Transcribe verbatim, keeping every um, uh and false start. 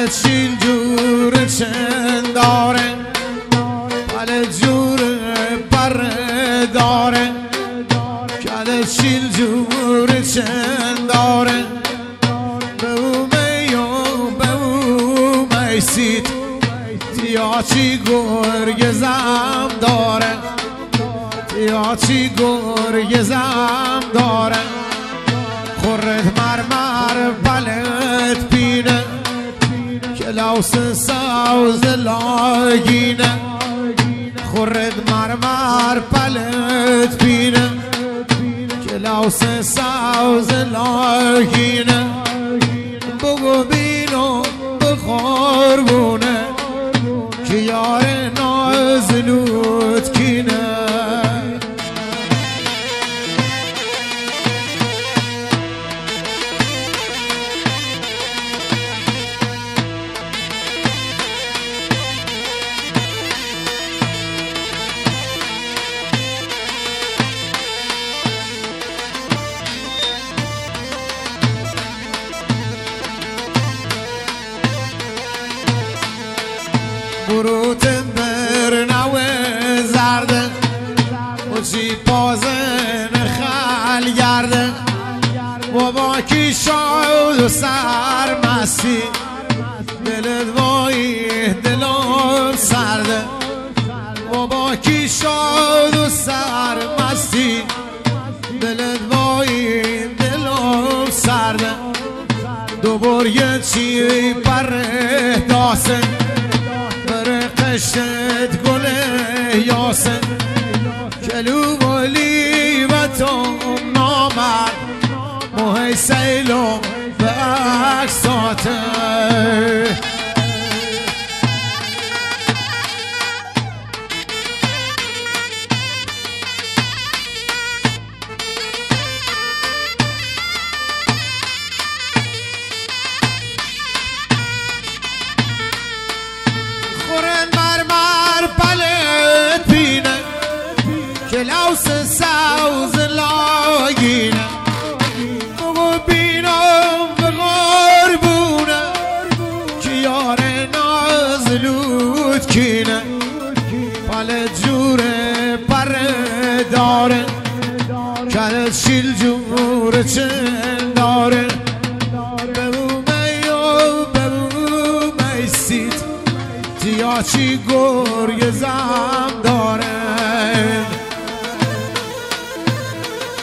شیل جور چند داره پل جور پر داره کل شیل جور چند داره به او میو به او میسید تیاچی گرگزم داره تیاچی گرگزم داره خورد مرمر پلت پینه کلاوس ساوز لاگینه خورد مرمر پلت پینه کلاوس ساوز لاگینه بگو بینو بخوربونه که یار نازلوت کینه بروت برنو زرده و چی پازن خل گرده و با کی شاد و سرمستی دلت وای دلم سرده و با کی شاد و سرمستی دلت وای دلم سرده دوبار یه چی پر داسه قشت گل یاسه کلو ولی و تو نامر موهی سیلو به اکساته کلاوس ساوز لاگینه بگو بینم به غربونه که یار نازلوت کینه پل جوره پر داره کلت شیل جور چند داره ببو میو ببو میسید تیاچی گوری